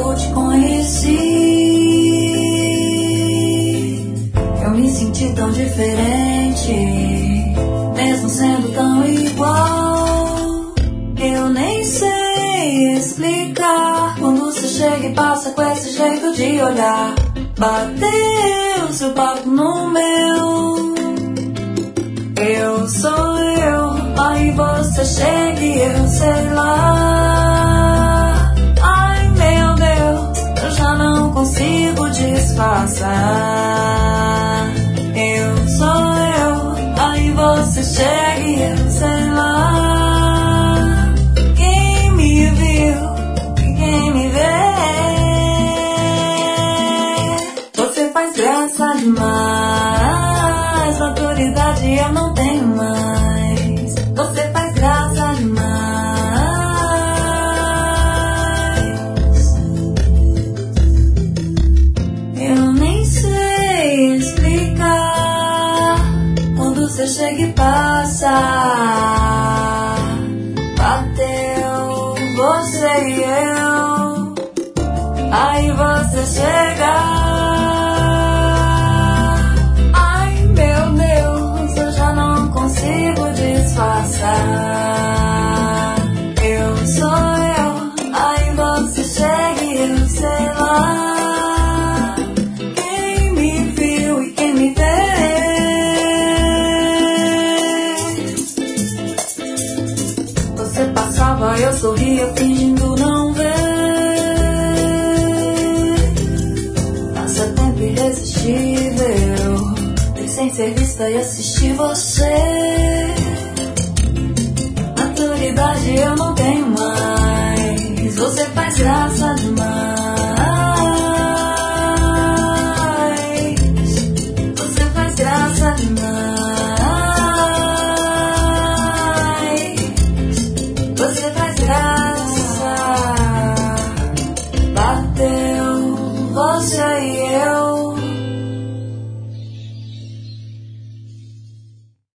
quando te conheci. Eu me senti tão diferente, mesmo sendo tão igual. Eu nem sei explicar. Quando você chega e passa com esse jeito de olhar, bateu seu papo no meu. Eu sou eu, aí você chega e eu sei lá. Ai meu Deus, eu já não consigo disfarçar. Eu sou eu, aí você chega e eu sei lá. Quem me viu e quem me vê, você faz graça demais. Autoridade eu não tenho mais. Você faz graça demais. Eu nem sei explicar. Quando você chega e passa, bateu você e eu. Aí você chega. Consigo disfarçar. Eu sou eu, aí você chega e eu sei lá. Quem me viu e quem me vê, você passava, eu sorria fingindo não ver. Passatempo irresistível, sem ser vista e assistir você. Autoridade eu não tenho mais. Você faz graça